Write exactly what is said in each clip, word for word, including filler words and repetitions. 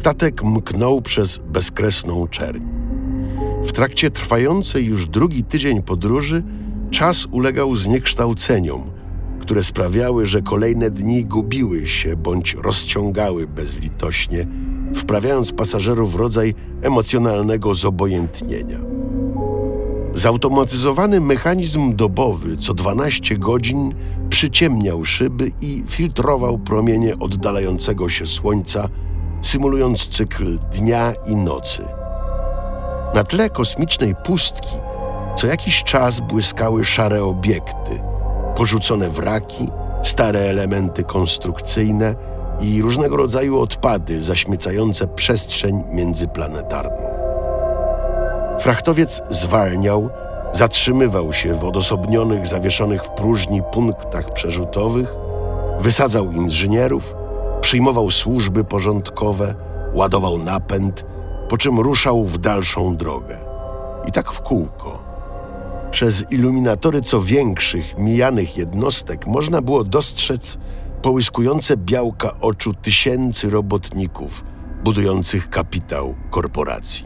Statek mknął przez bezkresną czerń. W trakcie trwającej już drugi tydzień podróży czas ulegał zniekształceniom, które sprawiały, że kolejne dni gubiły się bądź rozciągały bezlitośnie, wprawiając pasażerów w rodzaj emocjonalnego zobojętnienia. Zautomatyzowany mechanizm dobowy co dwanaście godzin przyciemniał szyby i filtrował promienie oddalającego się słońca, symulując cykl dnia i nocy. Na tle kosmicznej pustki co jakiś czas błyskały szare obiekty, porzucone wraki, stare elementy konstrukcyjne i różnego rodzaju odpady zaśmiecające przestrzeń międzyplanetarną. Frachtowiec zwalniał, zatrzymywał się w odosobnionych, zawieszonych w próżni punktach przerzutowych, wysadzał inżynierów, przyjmował służby porządkowe, ładował napęd, po czym ruszał w dalszą drogę. I tak w kółko. Przez iluminatory co większych, mijanych jednostek można było dostrzec połyskujące białka oczu tysięcy robotników budujących kapitał korporacji.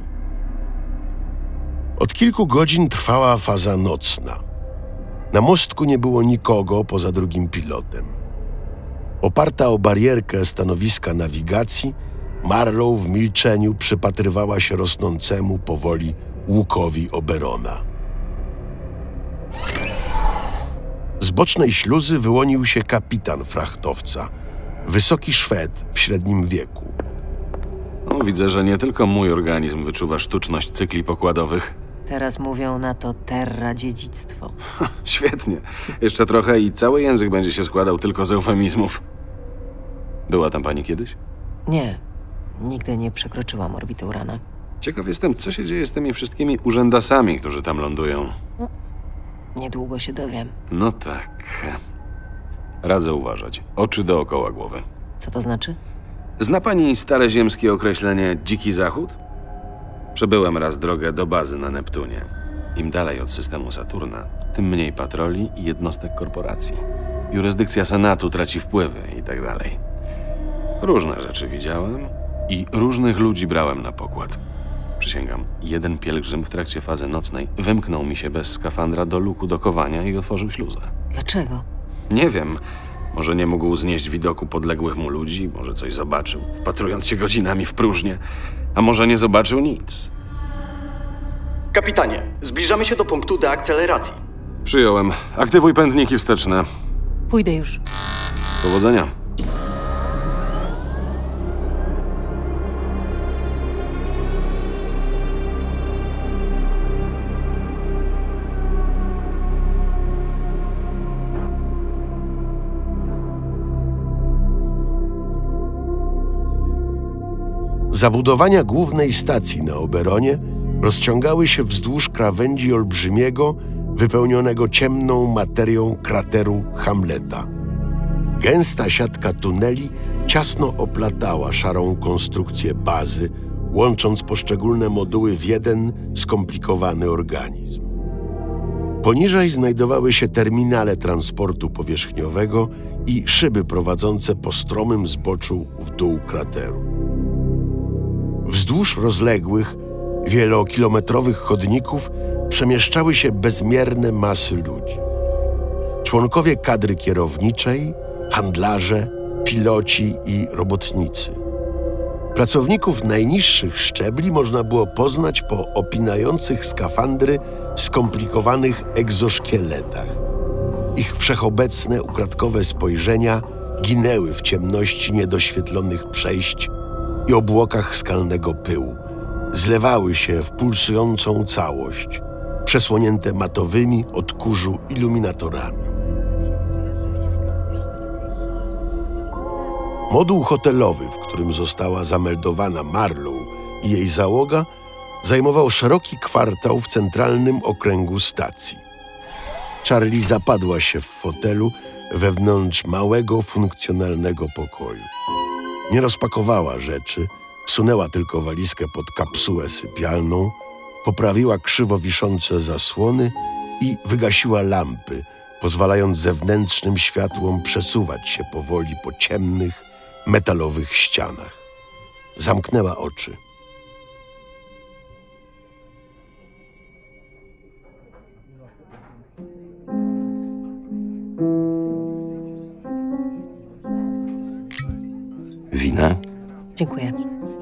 Od kilku godzin trwała faza nocna. Na mostku nie było nikogo poza drugim pilotem. Oparta o barierkę stanowiska nawigacji, Marlow w milczeniu przypatrywała się rosnącemu powoli łukowi Oberona. Z bocznej śluzy wyłonił się kapitan frachtowca, wysoki Szwed w średnim wieku. No, widzę, że nie tylko mój organizm wyczuwa sztuczność cykli pokładowych. Teraz mówią na to terra dziedzictwo. Świetnie. Jeszcze trochę i cały język będzie się składał tylko z eufemizmów. Była tam pani kiedyś? Nie, nigdy nie przekroczyłam orbity Urana. Ciekaw jestem, co się dzieje z tymi wszystkimi urzędasami, którzy tam lądują. No, niedługo się dowiem. No tak. Radzę uważać. Oczy dookoła głowy. Co to znaczy? Zna pani stare ziemskie określenie dziki zachód? Przebyłem raz drogę do bazy na Neptunie. Im dalej od systemu Saturna, tym mniej patroli i jednostek korporacji. Jurysdykcja Senatu traci wpływy i tak dalej. Różne rzeczy widziałem i różnych ludzi brałem na pokład. Przysięgam, jeden pielgrzym w trakcie fazy nocnej wymknął mi się bez skafandra do luku dokowania i otworzył śluzę. Dlaczego? Nie wiem. Może nie mógł znieść widoku podległych mu ludzi, może coś zobaczył, wpatrując się godzinami w próżnię, a może nie zobaczył nic. Kapitanie, zbliżamy się do punktu deakceleracji. Przyjąłem. Aktywuj pędniki wsteczne. Pójdę już. Powodzenia. Zabudowania głównej stacji na Oberonie rozciągały się wzdłuż krawędzi olbrzymiego, wypełnionego ciemną materią krateru Hamleta. Gęsta siatka tuneli ciasno oplatała szarą konstrukcję bazy, łącząc poszczególne moduły w jeden skomplikowany organizm. Poniżej znajdowały się terminale transportu powierzchniowego i szyby prowadzące po stromym zboczu w dół krateru. Wzdłuż rozległych, wielokilometrowych chodników przemieszczały się bezmierne masy ludzi. Członkowie kadry kierowniczej, handlarze, piloci i robotnicy. Pracowników najniższych szczebli można było poznać po opinających skafandry skomplikowanych egzoszkieletach. Ich wszechobecne, ukradkowe spojrzenia ginęły w ciemności niedoświetlonych przejść i obłokach skalnego pyłu. Zlewały się w pulsującą całość, przesłonięte matowymi od kurzu iluminatorami. Moduł hotelowy, w którym została zameldowana Marlow i jej załoga, zajmował szeroki kwartał w centralnym okręgu stacji. Charlie zapadła się w fotelu wewnątrz małego, funkcjonalnego pokoju. Nie rozpakowała rzeczy, wsunęła tylko walizkę pod kapsułę sypialną, poprawiła krzywo wiszące zasłony i wygasiła lampy, pozwalając zewnętrznym światłom przesuwać się powoli po ciemnych, metalowych ścianach. zamknęła oczy. Wina? Dziękuję.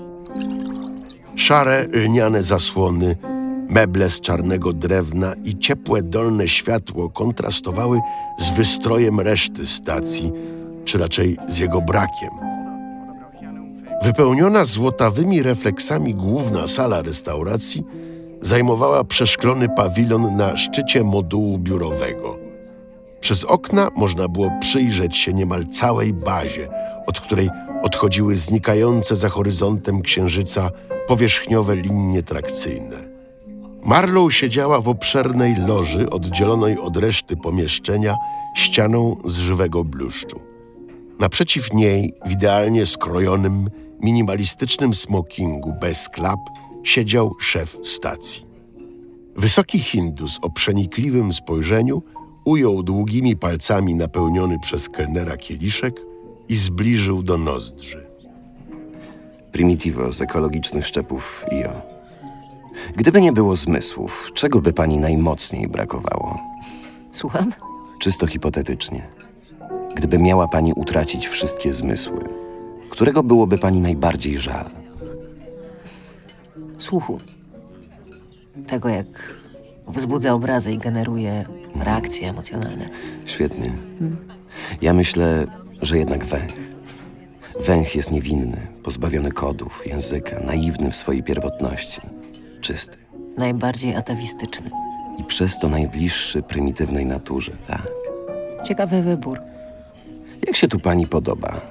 Szare, lniane zasłony, meble z czarnego drewna i ciepłe dolne światło kontrastowały z wystrojem reszty stacji, czy raczej z jego brakiem. Wypełniona złotawymi refleksami główna sala restauracji zajmowała przeszklony pawilon na szczycie modułu biurowego. Przez okna można było przyjrzeć się niemal całej bazie, od której odchodziły znikające za horyzontem księżyca powierzchniowe linie trakcyjne. Marlow siedziała w obszernej loży oddzielonej od reszty pomieszczenia ścianą z żywego bluszczu. Naprzeciw niej, w idealnie skrojonym, minimalistycznym smokingu bez klap, siedział szef stacji. Wysoki Hindus o przenikliwym spojrzeniu ujął długimi palcami napełniony przez kelnera kieliszek i zbliżył do nozdrzy. Primitivo z ekologicznych szczepów I O. Gdyby nie było zmysłów, czego by pani najmocniej brakowało? Słucham? Czysto hipotetycznie. Gdyby miała pani utracić wszystkie zmysły, którego byłoby pani najbardziej żal? Słuchu. Tego, jak wzbudza obrazy i generuje reakcje emocjonalne. Świetnie. Ja myślę, że jednak węch. Węch jest niewinny, pozbawiony kodów, języka, naiwny w swojej pierwotności. Czysty. Najbardziej atawistyczny. I przez to najbliższy prymitywnej naturze, tak? Ciekawy wybór. Jak się tu pani podoba?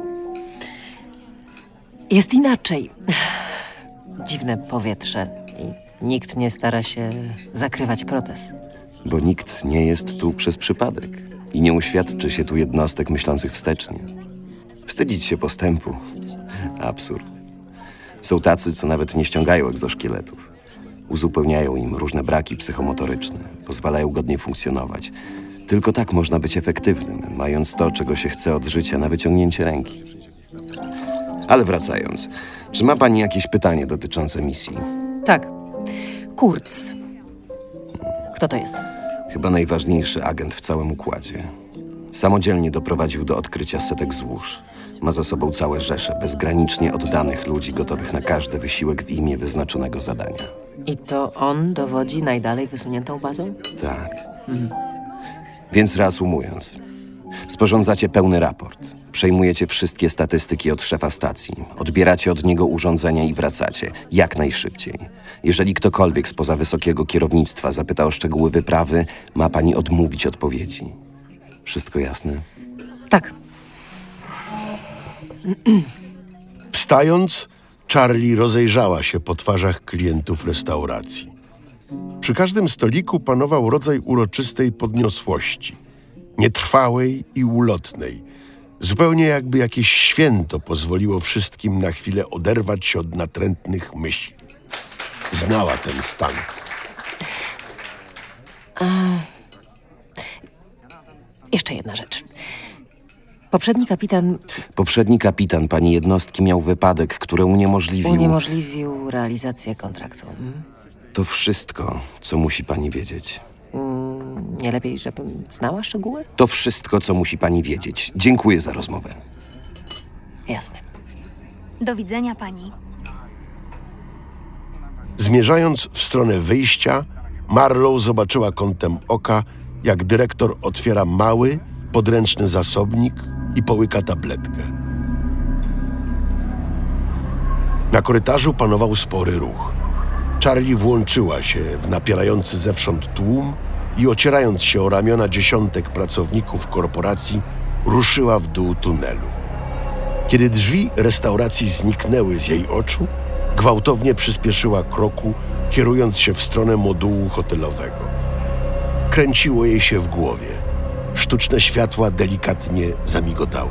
Jest inaczej. Dziwne powietrze i nikt nie stara się zakrywać protez. Bo nikt nie jest tu przez przypadek i nie uświadczy się tu jednostek myślących wstecznie. Wstydzić się postępu. Absurd. Są tacy, co nawet nie ściągają egzoszkieletów. Uzupełniają im różne braki psychomotoryczne, pozwalają godnie funkcjonować. Tylko tak można być efektywnym, mając to, czego się chce od życia na wyciągnięcie ręki. Ale wracając, czy ma pani jakieś pytanie dotyczące misji? Tak. Kurz. Kto to jest? Chyba najważniejszy agent w całym układzie. Samodzielnie doprowadził do odkrycia setek złóż. Ma za sobą całe rzesze bezgranicznie oddanych ludzi gotowych na każdy wysiłek w imię wyznaczonego zadania. I to on dowodzi najdalej wysuniętą bazą? Tak. Mhm. Więc reasumując, sporządzacie pełny raport. Przejmujecie wszystkie statystyki od szefa stacji. Odbieracie od niego urządzenia i wracacie. Jak najszybciej. Jeżeli ktokolwiek spoza wysokiego kierownictwa zapyta o szczegóły wyprawy, ma pani odmówić odpowiedzi. Wszystko jasne? Tak. Wstając, Charlie rozejrzała się po twarzach klientów restauracji. Przy każdym stoliku panował rodzaj uroczystej podniosłości, nietrwałej i ulotnej, zupełnie jakby jakieś święto pozwoliło wszystkim na chwilę oderwać się od natrętnych myśli. Znała ten stan. A... Jeszcze jedna rzecz. Poprzedni kapitan Poprzedni kapitan pani jednostki miał wypadek, który uniemożliwił... uniemożliwił realizację kontraktu. Hmm? To wszystko, co musi pani wiedzieć. Mm, nie lepiej, żebym znała szczegóły? To wszystko, co musi pani wiedzieć. Dziękuję za rozmowę. Jasne. Do widzenia, pani. Zmierzając w stronę wyjścia, Marlow zobaczyła kątem oka, jak dyrektor otwiera mały, podręczny zasobnik i połyka tabletkę. Na korytarzu panował spory ruch. Charlie włączyła się w napierający zewsząd tłum i ocierając się o ramiona dziesiątek pracowników korporacji, ruszyła w dół tunelu. Kiedy drzwi restauracji zniknęły z jej oczu, gwałtownie przyspieszyła kroku, kierując się w stronę modułu hotelowego. Kręciło jej się w głowie. Sztuczne światła delikatnie zamigotały.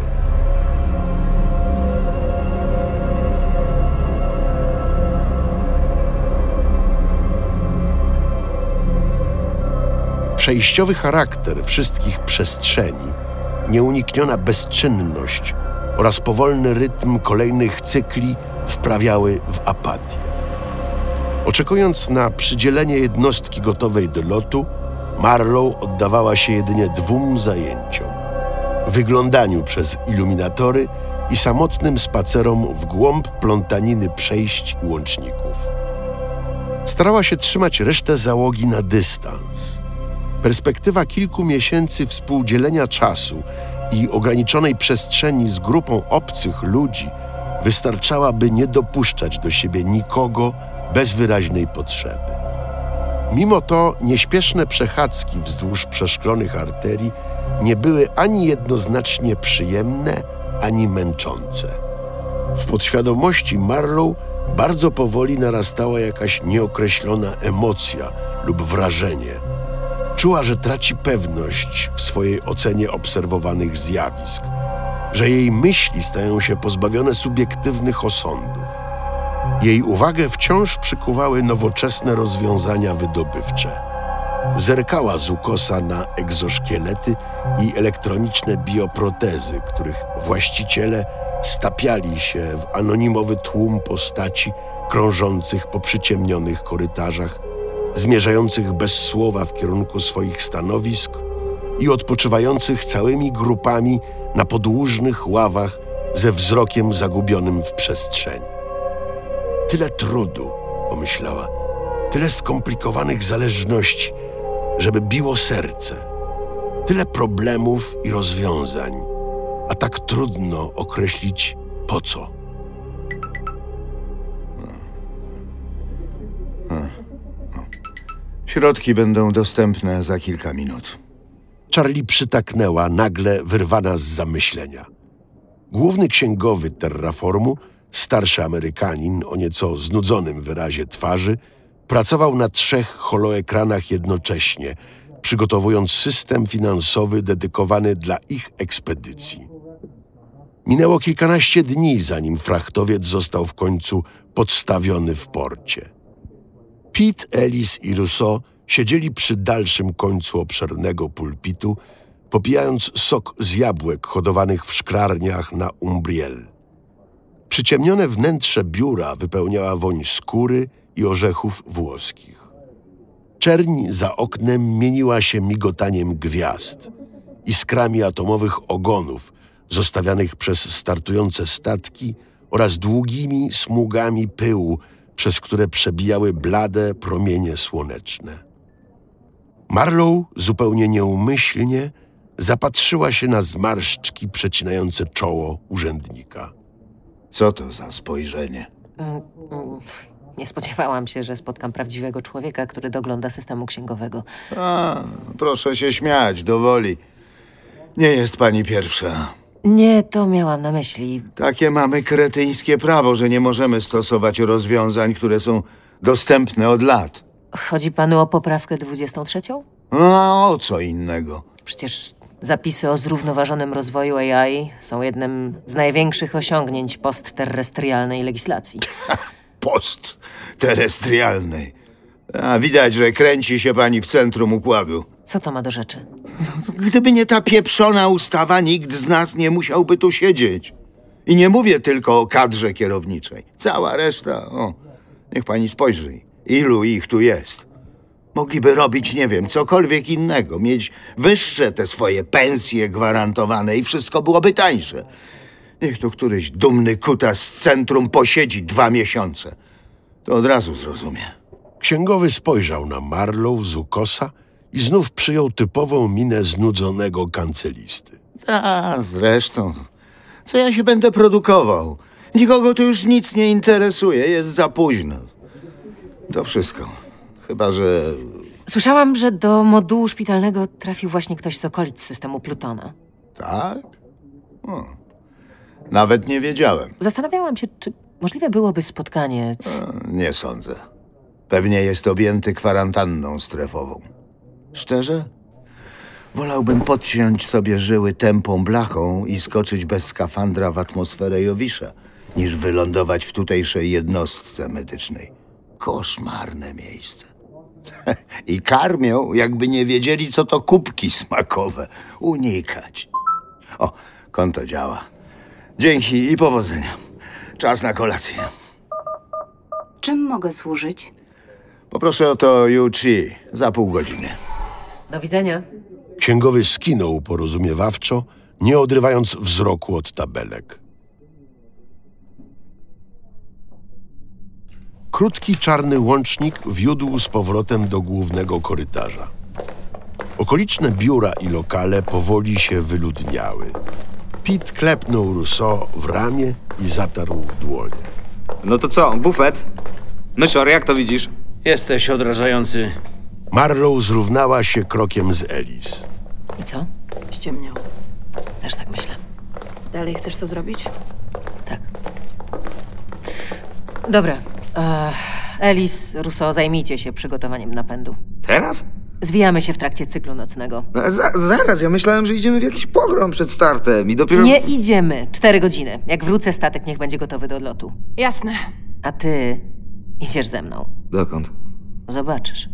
Przejściowy charakter wszystkich przestrzeni, nieunikniona bezczynność oraz powolny rytm kolejnych cykli wprawiały w apatię. Oczekując na przydzielenie jednostki gotowej do lotu, Marlow oddawała się jedynie dwóm zajęciom: wyglądaniu przez iluminatory i samotnym spacerom w głąb plątaniny przejść i łączników. Starała się trzymać resztę załogi na dystans. Perspektywa kilku miesięcy współdzielenia czasu i ograniczonej przestrzeni z grupą obcych ludzi wystarczała, by nie dopuszczać do siebie nikogo bez wyraźnej potrzeby. Mimo to nieśpieszne przechadzki wzdłuż przeszklonych arterii nie były ani jednoznacznie przyjemne, ani męczące. W podświadomości Marlow bardzo powoli narastała jakaś nieokreślona emocja lub wrażenie. Czuła, że traci pewność w swojej ocenie obserwowanych zjawisk, że jej myśli stają się pozbawione subiektywnych osądów. Jej uwagę wciąż przykuwały nowoczesne rozwiązania wydobywcze. Zerkała z ukosa na egzoszkielety i elektroniczne bioprotezy, których właściciele stapiali się w anonimowy tłum postaci krążących po przyciemnionych korytarzach, zmierzających bez słowa w kierunku swoich stanowisk i odpoczywających całymi grupami na podłużnych ławach ze wzrokiem zagubionym w przestrzeni. Tyle trudu, pomyślała, tyle skomplikowanych zależności, żeby biło serce. Tyle problemów i rozwiązań, a tak trudno określić po co. Środki będą dostępne za kilka minut. Charlie przytaknęła, nagle wyrwana z zamyślenia. Główny księgowy Terraformu, starszy Amerykanin o nieco znudzonym wyrazie twarzy, pracował na trzech holoekranach jednocześnie, przygotowując system finansowy dedykowany dla ich ekspedycji. Minęło kilkanaście dni, zanim frachtowiec został w końcu podstawiony w porcie. Pete, Ellis i Rousseau siedzieli przy dalszym końcu obszernego pulpitu, popijając sok z jabłek hodowanych w szklarniach na Umbriel. Przyciemnione wnętrze biura wypełniała woń skóry i orzechów włoskich. Czerń za oknem mieniła się migotaniem gwiazd, iskrami atomowych ogonów zostawianych przez startujące statki oraz długimi smugami pyłu, przez które przebijały blade promienie słoneczne. Marlow zupełnie nieumyślnie zapatrzyła się na zmarszczki przecinające czoło urzędnika. Co to za spojrzenie? Nie spodziewałam się, że spotkam prawdziwego człowieka, który dogląda systemu księgowego. A, proszę się śmiać, do woli. Nie jest pani pierwsza. Nie to miałam na myśli. Takie mamy kretyńskie prawo, że nie możemy stosować rozwiązań, które są dostępne od lat. Chodzi panu o poprawkę dwudziestą trzecią? A o co innego? Przecież zapisy o zrównoważonym rozwoju A I są jednym z największych osiągnięć postterrestrialnej legislacji. Postterrestrialnej. A widać, że kręci się pani w centrum układu. Co to ma do rzeczy? Gdyby nie ta pieprzona ustawa, nikt z nas nie musiałby tu siedzieć. I nie mówię tylko o kadrze kierowniczej. Cała reszta, o, niech pani spojrzy, ilu ich tu jest. Mogliby robić, nie wiem, cokolwiek innego, mieć wyższe te swoje pensje gwarantowane i wszystko byłoby tańsze. Niech tu któryś dumny kutas z centrum posiedzi dwa miesiące. To od razu zrozumie. Księgowy spojrzał na Marlow z ukosa i znów przyjął typową minę znudzonego kancelisty. A, zresztą, co ja się będę produkował? Nikogo tu już nic nie interesuje, jest za późno. To wszystko. Chyba że... Słyszałam, że do modułu szpitalnego trafił właśnie ktoś z okolic systemu Plutona. Tak? O, nawet nie wiedziałem. Zastanawiałam się, czy możliwe byłoby spotkanie. E, nie sądzę. Pewnie jest objęty kwarantanną strefową. Szczerze? Wolałbym podciąć sobie żyły tępą blachą i skoczyć bez skafandra w atmosferę Jowisza, niż wylądować w tutejszej jednostce medycznej. Koszmarne miejsce. I karmią, jakby nie wiedzieli, co to kubki smakowe. Unikać. O, konto działa. Dzięki i powodzenia. czas na kolację. Czym mogę służyć? Poproszę o to Yu Chi za pół godziny. Do widzenia. Księgowy skinął porozumiewawczo, nie odrywając wzroku od tabelek. Krótki czarny łącznik wiódł z powrotem do głównego korytarza. Okoliczne biura i lokale powoli się wyludniały. Pete klepnął Rousseau w ramię i zatarł dłonie. No to co, bufet? Myszor, jak to widzisz? Jesteś odrażający. Marlowe zrównała się krokiem z Alice. I co? Ściemniał. Też tak myślę. Dalej chcesz to zrobić? Tak. Dobra. Uh, Alice, Rousseau, zajmijcie się przygotowaniem napędu. Teraz? Zwijamy się w trakcie cyklu nocnego. No, za, zaraz, ja myślałem, że idziemy w jakiś pogrom przed startem i dopiero... Nie idziemy. Cztery godziny. Jak wrócę, statek niech będzie gotowy do odlotu. Jasne. A ty idziesz ze mną. Dokąd? Zobaczysz.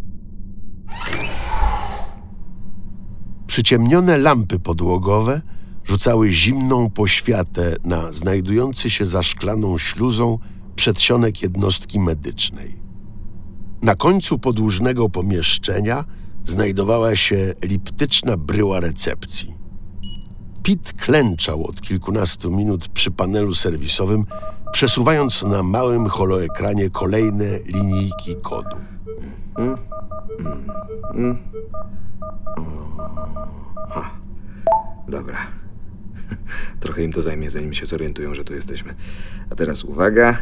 Przyciemnione lampy podłogowe rzucały zimną poświatę na znajdujący się za szklaną śluzą przedsionek jednostki medycznej. Na końcu podłużnego pomieszczenia znajdowała się eliptyczna bryła recepcji. Pete klęczał od kilkunastu minut przy panelu serwisowym, przesuwając na małym holoekranie kolejne linijki kodu. Mm, mm, mm. Ha. Dobra. Trochę im to zajmie, zanim się zorientują, że tu jesteśmy. A teraz uwaga.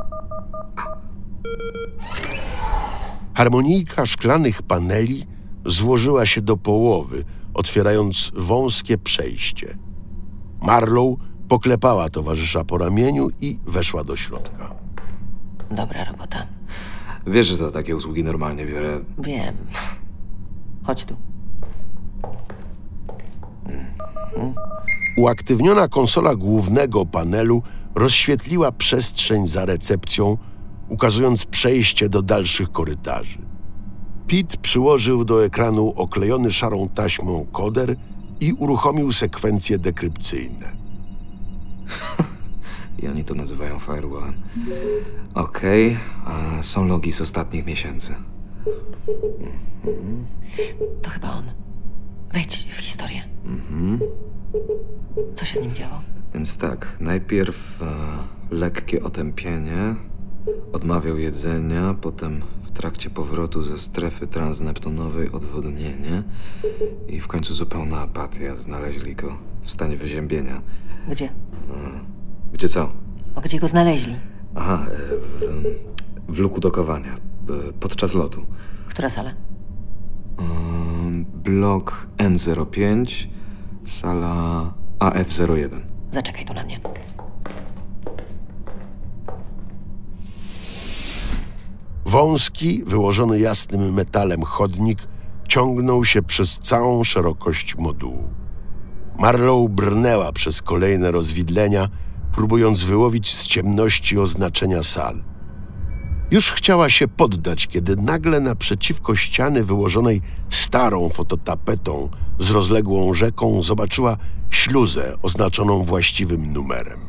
Harmonijka szklanych paneli złożyła się do połowy, otwierając wąskie przejście. Marlowe poklepała towarzysza po ramieniu i weszła do środka. Dobra robota. Wiesz, że za takie usługi normalnie biorę... Wiem. Chodź tu. Uaktywniona konsola głównego panelu rozświetliła przestrzeń za recepcją, ukazując przejście do dalszych korytarzy. Pete przyłożył do ekranu oklejony szarą taśmą koder i uruchomił sekwencje dekrypcyjne. I oni to nazywają firewallem. Okej, okay. Są logi z ostatnich miesięcy. To chyba on. Wejdź w historię. Mhm. Co się z nim działo? Więc tak, najpierw e, lekkie otępienie, odmawiał jedzenia, potem w trakcie powrotu ze strefy transneptunowej odwodnienie i w końcu zupełna apatia. Znaleźli go w stanie wyziębienia. Gdzie? E, gdzie co? O, gdzie go znaleźli? Aha, e, w, w luku dokowania, e, podczas lotu. Która sala? E, blok N zero pięć, sala A F zero jeden. Zaczekaj tu na mnie. Wąski, wyłożony jasnym metalem chodnik ciągnął się przez całą szerokość modułu. Marlowe brnęła przez kolejne rozwidlenia, próbując wyłowić z ciemności oznaczenia sal. Już chciała się poddać, kiedy nagle naprzeciwko ściany wyłożonej starą fototapetą z rozległą rzeką zobaczyła śluzę oznaczoną właściwym numerem.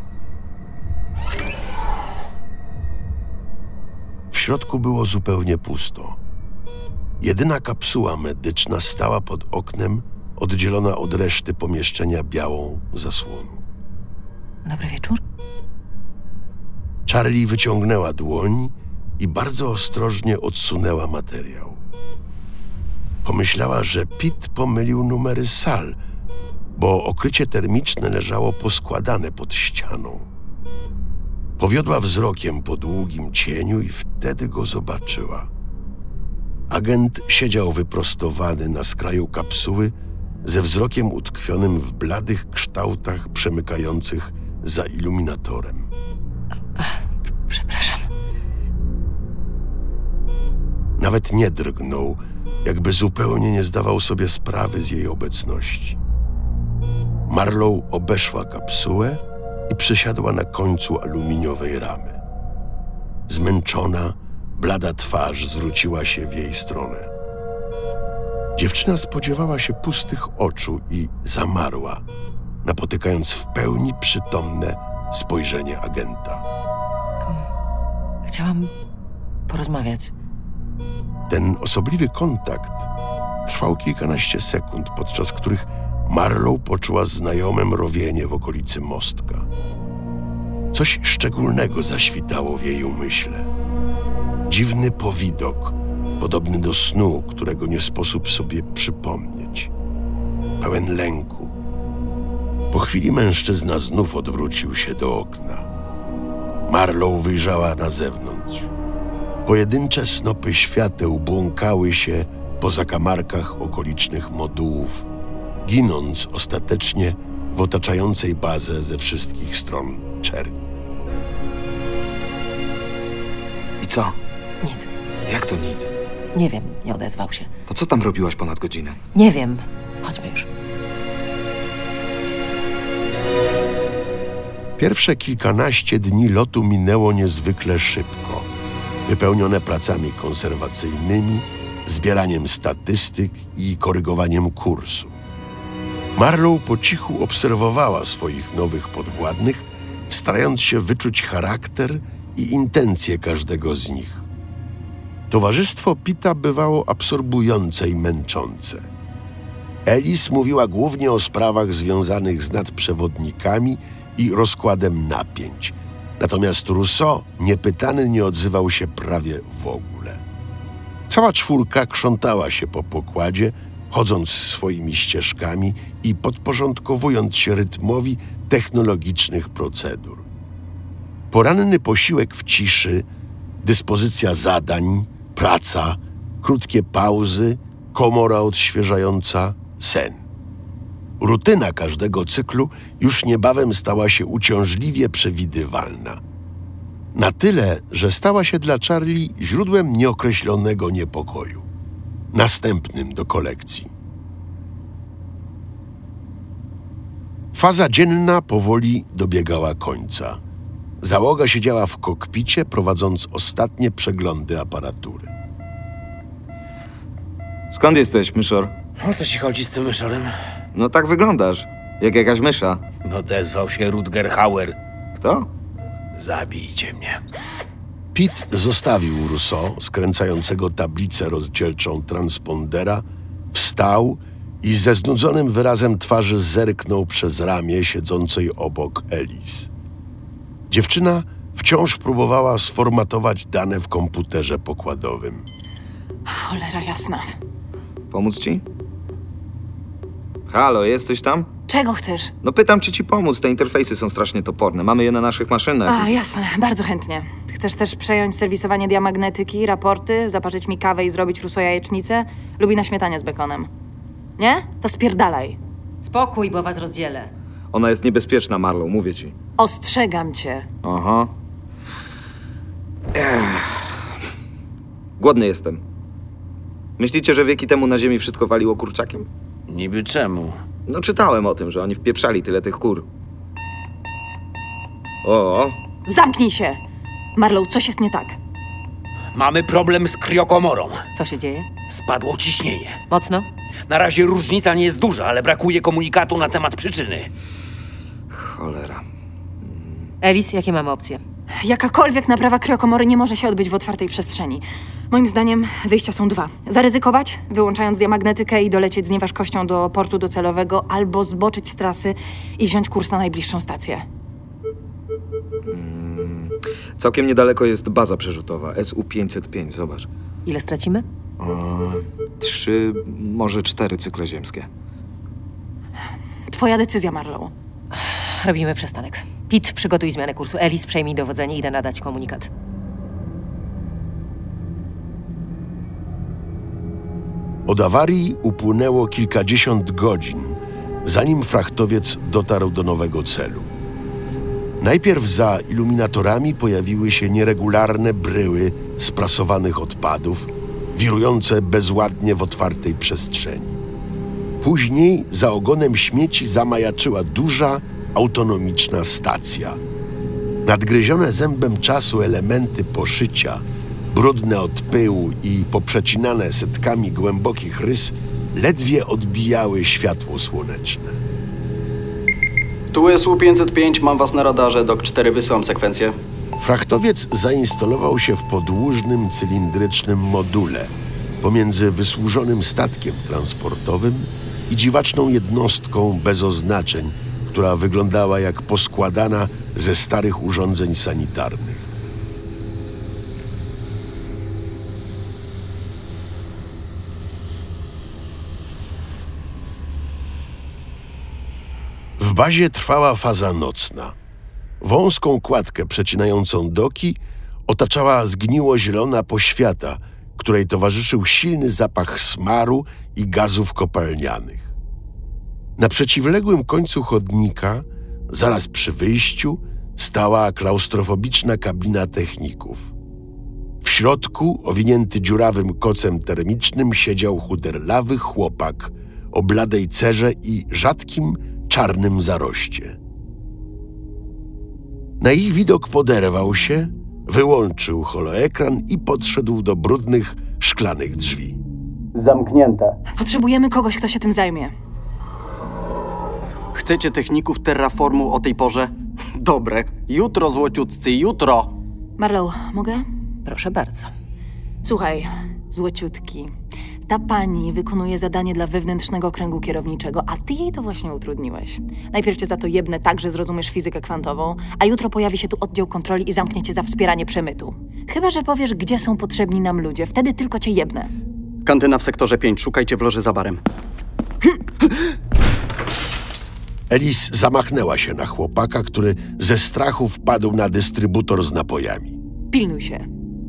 W środku było zupełnie pusto. Jedyna kapsuła medyczna stała pod oknem, oddzielona od reszty pomieszczenia białą zasłoną. Dobry wieczór. Charlie wyciągnęła dłoń i bardzo ostrożnie odsunęła materiał. Pomyślała, że Pete pomylił numery sal, bo okrycie termiczne leżało poskładane pod ścianą. Powiodła wzrokiem po długim cieniu i wtedy go zobaczyła. Agent siedział wyprostowany na skraju kapsuły, ze wzrokiem utkwionym w bladych kształtach przemykających za iluminatorem. Przepraszam. Nawet nie drgnął, jakby zupełnie nie zdawał sobie sprawy z jej obecności. Marlowe obeszła kapsułę i przysiadła na końcu aluminiowej ramy. Zmęczona, blada twarz zwróciła się w jej stronę. Dziewczyna spodziewała się pustych oczu i zamarła, napotykając w pełni przytomne, spojrzenie agenta. Chciałam porozmawiać. Ten osobliwy kontakt trwał kilkanaście sekund, podczas których Marlowe poczuła znajome mrowienie w okolicy mostka. Coś szczególnego zaświtało w jej umyśle. Dziwny powidok, podobny do snu, którego nie sposób sobie przypomnieć. Pełen lęku. Po chwili mężczyzna znów odwrócił się do okna. Marlowe wyjrzała na zewnątrz. Pojedyncze snopy świateł błąkały się po zakamarkach okolicznych modułów, ginąc ostatecznie w otaczającej bazę ze wszystkich stron czerni. I co? Nic. Jak to nic? Nie wiem, nie odezwał się. To co tam robiłaś ponad godzinę? Nie wiem. Chodźmy już. Pierwsze kilkanaście dni lotu minęło niezwykle szybko, wypełnione pracami konserwacyjnymi, zbieraniem statystyk i korygowaniem kursu. Marlowe po cichu obserwowała swoich nowych podwładnych, starając się wyczuć charakter i intencje każdego z nich. Towarzystwo Pita bywało absorbujące i męczące. Alice mówiła głównie o sprawach związanych z nadprzewodnikami i rozkładem napięć, natomiast Rousseau niepytany nie odzywał się prawie w ogóle. Cała czwórka krzątała się po pokładzie, chodząc swoimi ścieżkami i podporządkowując się rytmowi technologicznych procedur. Poranny posiłek w ciszy, dyspozycja zadań, praca, krótkie pauzy, komora odświeżająca, sen. Rutyna każdego cyklu już niebawem stała się uciążliwie przewidywalna. Na tyle, że stała się dla Charlie źródłem nieokreślonego niepokoju, następnym do kolekcji. Faza dzienna powoli dobiegała końca. Załoga siedziała w kokpicie, prowadząc ostatnie przeglądy aparatury. Skąd jesteś, myszor? O co ci chodzi z tym myszorem? No tak wyglądasz, jak jakaś mysza. Odezwał się Rutger Hauer. Kto? Zabijcie mnie. Pete zostawił Rousseau, skręcającego tablicę rozdzielczą transpondera, wstał i ze znudzonym wyrazem twarzy zerknął przez ramię siedzącej obok Alice. Dziewczyna wciąż próbowała sformatować dane w komputerze pokładowym. Cholera jasna. Pomóc ci? Halo, jesteś tam? Czego chcesz? No pytam, czy ci pomóc. Te interfejsy są strasznie toporne. Mamy je na naszych maszynach. A, jasne. Bardzo chętnie. Chcesz też przejąć serwisowanie diamagnetyki, raporty, zaparzyć mi kawę i zrobić Rousseau jajecznicę? Lubi na śmietanie z bekonem. Nie? To spierdalaj. Spokój, bo was rozdzielę. Ona jest niebezpieczna, Marlowe, mówię ci. Ostrzegam cię. Aha. Ech. Głodny jestem. Myślicie, że wieki temu na ziemi wszystko waliło kurczakiem? Niby czemu? No czytałem o tym, że oni wpieprzali tyle tych kur. O, Zamknij się! Marlowe, coś jest nie tak. Mamy problem z kriokomorą. Co się dzieje? Spadło ciśnienie. Mocno? Na razie różnica nie jest duża, ale brakuje komunikatu na temat przyczyny. cholera. Alice, jakie mamy opcje? Jakakolwiek naprawa kriokomory nie może się odbyć w otwartej przestrzeni. Moim zdaniem wyjścia są dwa. Zaryzykować, wyłączając diamagnetykę i dolecieć z nieważkością do portu docelowego, albo zboczyć z trasy i wziąć kurs na najbliższą stację. Hmm. Całkiem niedaleko jest baza przerzutowa, S U pięćset pięć, zobacz. Ile stracimy? O, trzy, może cztery cykle ziemskie. Twoja decyzja, Marlowe. Robimy przystanek. Pete, przygotuj zmianę kursu. Alice, przejmij dowodzenie, idę nadać komunikat. Od awarii upłynęło kilkadziesiąt godzin, zanim frachtowiec dotarł do nowego celu. Najpierw za iluminatorami pojawiły się nieregularne bryły sprasowanych odpadów, wirujące bezładnie w otwartej przestrzeni. Później za ogonem śmieci zamajaczyła duża, autonomiczna stacja. Nadgryzione zębem czasu elementy poszycia, brudne od pyłu i poprzecinane setkami głębokich rys, ledwie odbijały światło słoneczne. Tu jest U pięćset pięć, mam was na radarze, dok cztery wysyłam sekwencję. Frachtowiec zainstalował się w podłużnym, cylindrycznym module pomiędzy wysłużonym statkiem transportowym i dziwaczną jednostką bez oznaczeń, która wyglądała jak poskładana ze starych urządzeń sanitarnych. W bazie trwała faza nocna. Wąską kładkę przecinającą doki otaczała zgniło-zielona poświata, której towarzyszył silny zapach smaru i gazów kopalnianych. Na przeciwległym końcu chodnika, zaraz przy wyjściu, stała klaustrofobiczna kabina techników. W środku, owinięty dziurawym kocem termicznym, siedział chuderlawy chłopak o bladej cerze i rzadkim, czarnym zaroście. Na ich widok poderwał się, wyłączył holoekran i podszedł do brudnych, szklanych drzwi. Zamknięte. Potrzebujemy kogoś, kto się tym zajmie. Chcecie techników terraformu o tej porze? Dobre. Jutro, złociutcy, jutro! Marlow, mogę? Proszę bardzo. Słuchaj, złociutki. Ta pani wykonuje zadanie dla wewnętrznego kręgu kierowniczego, a ty jej to właśnie utrudniłeś. Najpierw cię za to jebnę tak, że zrozumiesz fizykę kwantową, a jutro pojawi się tu oddział kontroli i zamknie cię za wspieranie przemytu. Chyba że powiesz, gdzie są potrzebni nam ludzie, wtedy tylko cię jebnę. Kantyna w sektorze pięć, szukajcie w loży za barem. Alice zamachnęła się na chłopaka, który ze strachu wpadł na dystrybutor z napojami. Pilnuj się.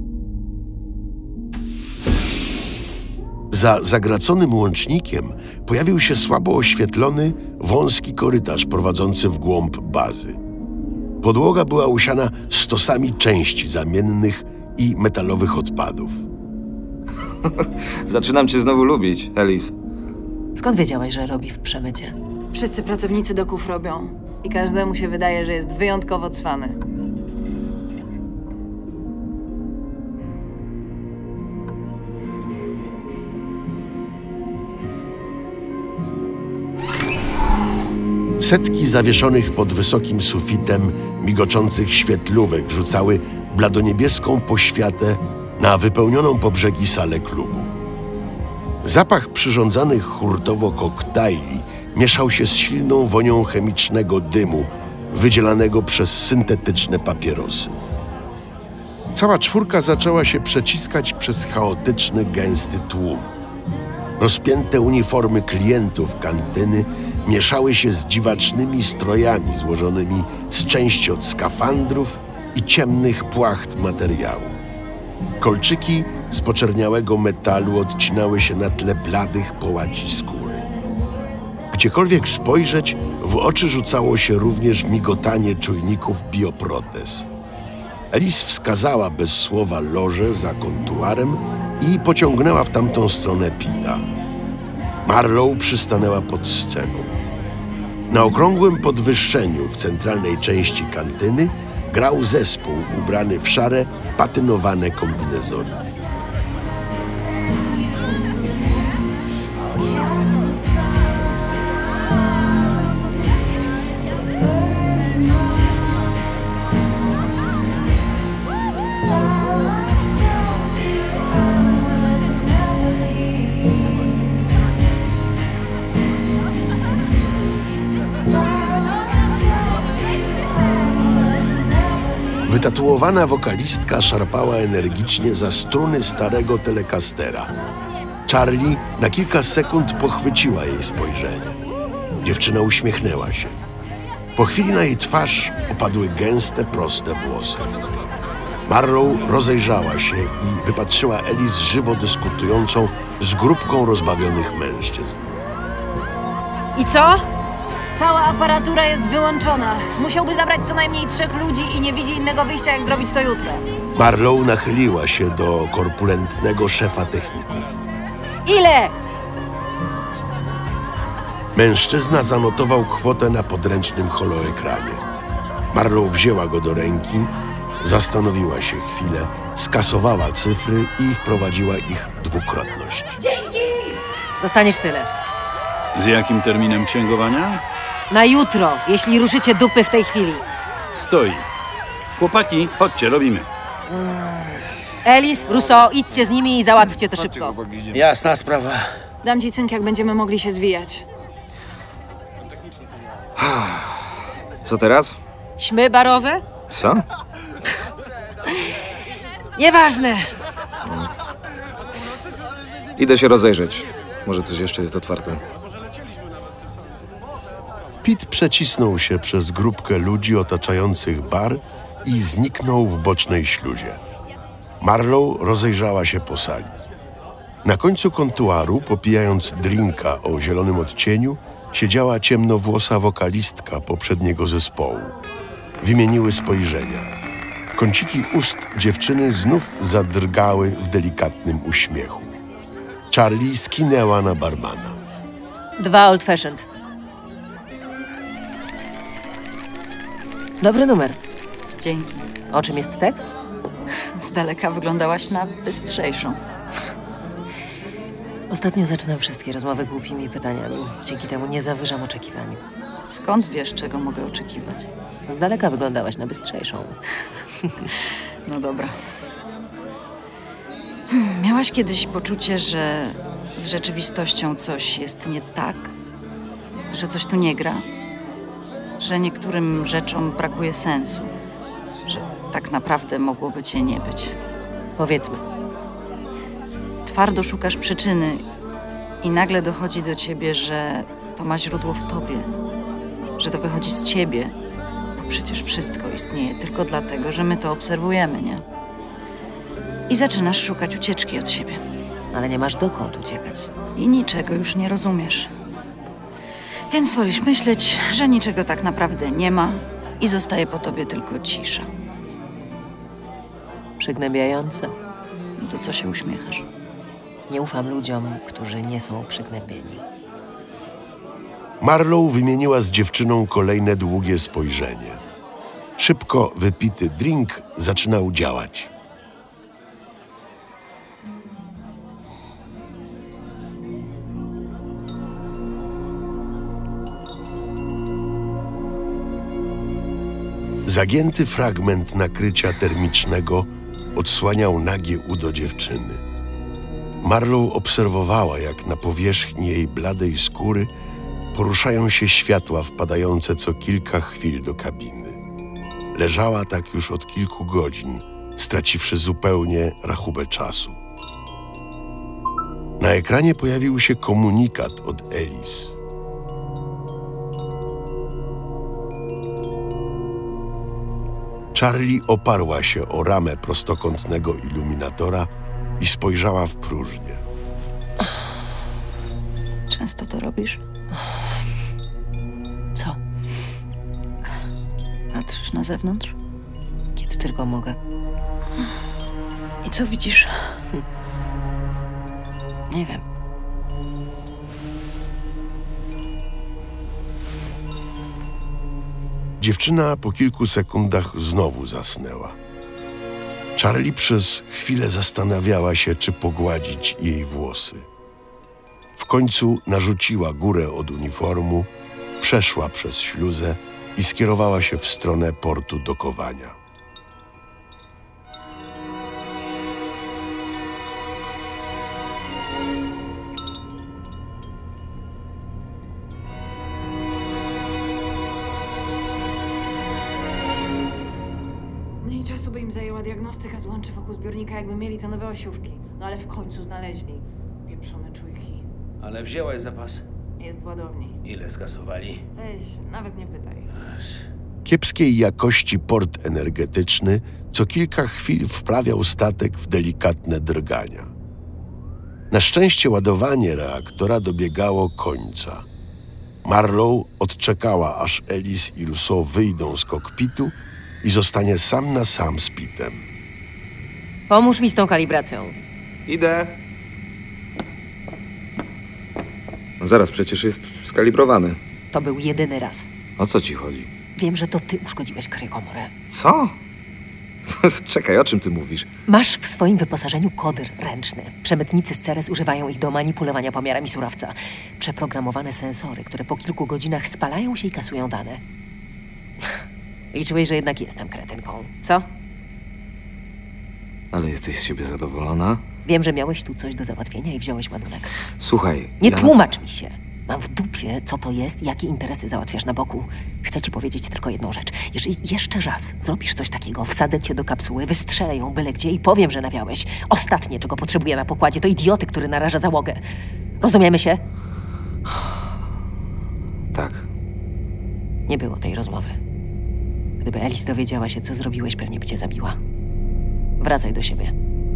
Za zagraconym łącznikiem pojawił się słabo oświetlony, wąski korytarz prowadzący w głąb bazy. Podłoga była usiana stosami części zamiennych i metalowych odpadów. Zaczynam cię znowu lubić, Alice. Skąd wiedziałaś, że robi w przemycie? Wszyscy pracownicy doków robią i każdemu się wydaje, że jest wyjątkowo cwany. Setki zawieszonych pod wysokim sufitem migoczących świetlówek rzucały bladoniebieską poświatę na wypełnioną po brzegi salę klubu. Zapach przyrządzanych hurtowo koktajli mieszał się z silną wonią chemicznego dymu wydzielanego przez syntetyczne papierosy. Cała czwórka zaczęła się przeciskać przez chaotyczny, gęsty tłum. Rozpięte uniformy klientów kantyny mieszały się z dziwacznymi strojami złożonymi z części od skafandrów i ciemnych płacht materiału. Kolczyki z poczerniałego metalu odcinały się na tle bladych połaci skóry. Gdziekolwiek spojrzeć, w oczy rzucało się również migotanie czujników bioprotez. Alice wskazała bez słowa lożę za kontuarem i pociągnęła w tamtą stronę Pita. Marlow przystanęła pod sceną. Na okrągłym podwyższeniu w centralnej części kantyny grał zespół ubrany w szare, patynowane kombinezony. Wytatuowana wokalistka szarpała energicznie za struny starego telekastera. Charlie na kilka sekund pochwyciła jej spojrzenie. Dziewczyna uśmiechnęła się. Po chwili na jej twarz opadły gęste, proste włosy. Marlow rozejrzała się i wypatrzyła Alice żywo dyskutującą z grupką rozbawionych mężczyzn. I co? Cała aparatura jest wyłączona. Musiałby zabrać co najmniej trzech ludzi i nie widzi innego wyjścia, jak zrobić to jutro. Marlow nachyliła się do korpulentnego szefa techników. Ile? Mężczyzna zanotował kwotę na podręcznym holoekranie. Marlow wzięła go do ręki, zastanowiła się chwilę, skasowała cyfry i wprowadziła ich dwukrotność. Dostaniesz tyle. Z jakim terminem księgowania? Na jutro, jeśli ruszycie dupy w tej chwili. Stoi. Chłopaki, chodźcie, robimy. Elis, Russo, idźcie z nimi i załatwcie to szybko. Jasna sprawa. Dam ci cynk, jak będziemy mogli się zwijać. Co teraz? Ćmy barowe? Co? Nieważne. Idę się rozejrzeć. Może coś jeszcze jest otwarte. Pete przecisnął się przez grupkę ludzi otaczających bar i zniknął w bocznej śluzie. Marlow rozejrzała się po sali. Na końcu kontuaru, popijając drinka o zielonym odcieniu, siedziała ciemnowłosa wokalistka poprzedniego zespołu. Wymieniły spojrzenia. Kąciki ust dziewczyny znów zadrgały w delikatnym uśmiechu. Charlie skinęła na barmana. Dwa old fashioned. Dobry numer. Dzięki. O czym jest tekst? Z daleka wyglądałaś na bystrzejszą. Ostatnio zaczynam wszystkie rozmowy głupimi pytaniami. Dzięki temu nie zawyżam oczekiwań. Skąd wiesz, czego mogę oczekiwać? Z daleka wyglądałaś na bystrzejszą. No dobra. Hmm, miałaś kiedyś poczucie, że z rzeczywistością coś jest nie tak? Że coś tu nie gra? Że niektórym rzeczom brakuje sensu? Że tak naprawdę mogłoby cię nie być? Powiedzmy. Twardo szukasz przyczyny i nagle dochodzi do ciebie, że to ma źródło w tobie. Że to wychodzi z ciebie. Bo przecież wszystko istnieje tylko dlatego, że my to obserwujemy, nie? I zaczynasz szukać ucieczki od siebie. Ale nie masz dokąd uciekać. I niczego już nie rozumiesz. Więc wolisz myśleć, że niczego tak naprawdę nie ma i zostaje po tobie tylko cisza. Przygnębiające. No to co się uśmiechasz? Nie ufam ludziom, którzy nie są przygnębieni. Marlow wymieniła z dziewczyną kolejne długie spojrzenie. Szybko wypity drink zaczynał działać. Zagięty fragment nakrycia termicznego odsłaniał nagie udo dziewczyny. Marlow obserwowała, jak na powierzchni jej bladej skóry poruszają się światła wpadające co kilka chwil do kabiny. Leżała tak już od kilku godzin, straciwszy zupełnie rachubę czasu. Na ekranie pojawił się komunikat od Elis. Charlie oparła się o ramę prostokątnego iluminatora i spojrzała w próżnię. Często to robisz? Co? Patrzysz na zewnątrz? Kiedy tylko mogę. I co widzisz? Hm. Nie wiem. Dziewczyna po kilku sekundach znowu zasnęła. Charlie przez chwilę zastanawiała się, czy pogładzić jej włosy. W końcu narzuciła górę od uniformu, przeszła przez śluzę i skierowała się w stronę portu dokowania. No i czasu by im zajęła diagnostyka złączy wokół zbiornika, jakby mieli te nowe osiówki. No ale w końcu znaleźli. Pieprzone czujki. Ale wzięłaś zapas? Jest w ładowni. Ile skasowali? Weź, nawet nie pytaj. Kiepskiej jakości port energetyczny co kilka chwil wprawiał statek w delikatne drgania. Na szczęście ładowanie reaktora dobiegało końca. Marlow odczekała, aż Elis i Rousseau wyjdą z kokpitu i zostanie sam na sam z Pitem. Pomóż mi z tą kalibracją. Idę. No zaraz, przecież jest skalibrowany. To był jedyny raz. O co ci chodzi? Wiem, że to ty uszkodziłeś kryokomorę. Co? Czekaj, o czym ty mówisz? Masz w swoim wyposażeniu koder ręczny. Przemytnicy z Ceres używają ich do manipulowania pomiarami surowca. Przeprogramowane sensory, które po kilku godzinach spalają się i kasują dane. Liczyłeś, że jednak jestem kretynką, co? Ale jesteś z siebie zadowolona? Wiem, że miałeś tu coś do załatwienia i wziąłeś ładunek. Słuchaj... Nie ja... tłumacz mi się. Mam w dupie, co to jest i jakie interesy załatwiasz na boku. Chcę ci powiedzieć tylko jedną rzecz. Jeżeli jeszcze raz zrobisz coś takiego, wsadzę cię do kapsuły, wystrzelę ją byle gdzie i powiem, że nawiałeś. Ostatnie, czego potrzebuję na pokładzie, to idioty, który naraża załogę. Rozumiemy się? Tak. Nie było tej rozmowy. Gdyby Alice dowiedziała się, co zrobiłeś, pewnie by cię zabiła. Wracaj do siebie.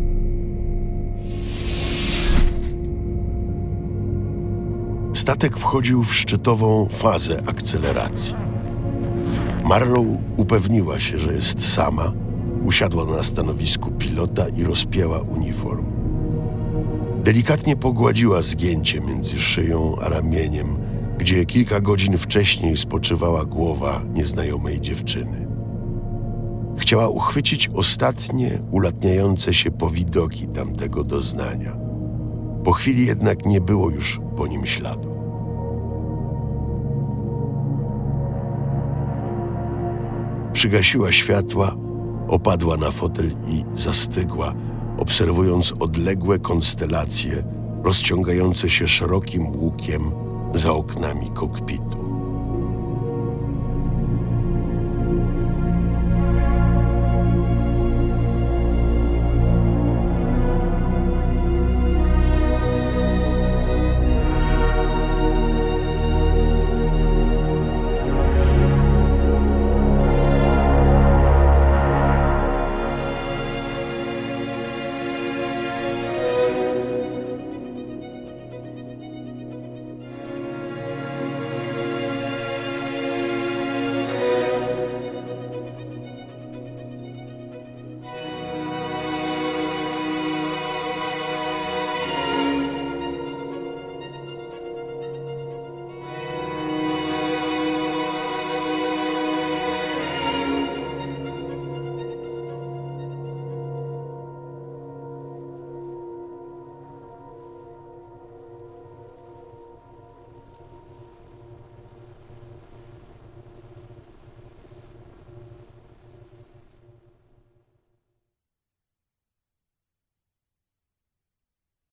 Statek wchodził w szczytową fazę akceleracji. Marlow upewniła się, że jest sama, usiadła na stanowisku pilota i rozpięła uniform. Delikatnie pogładziła zgięcie między szyją a ramieniem, gdzie kilka godzin wcześniej spoczywała głowa nieznajomej dziewczyny. Chciała uchwycić ostatnie, ulatniające się powidoki tamtego doznania. Po chwili jednak nie było już po nim śladu. Przygasiła światła, opadła na fotel i zastygła, obserwując odległe konstelacje rozciągające się szerokim łukiem za oknami kokpitu.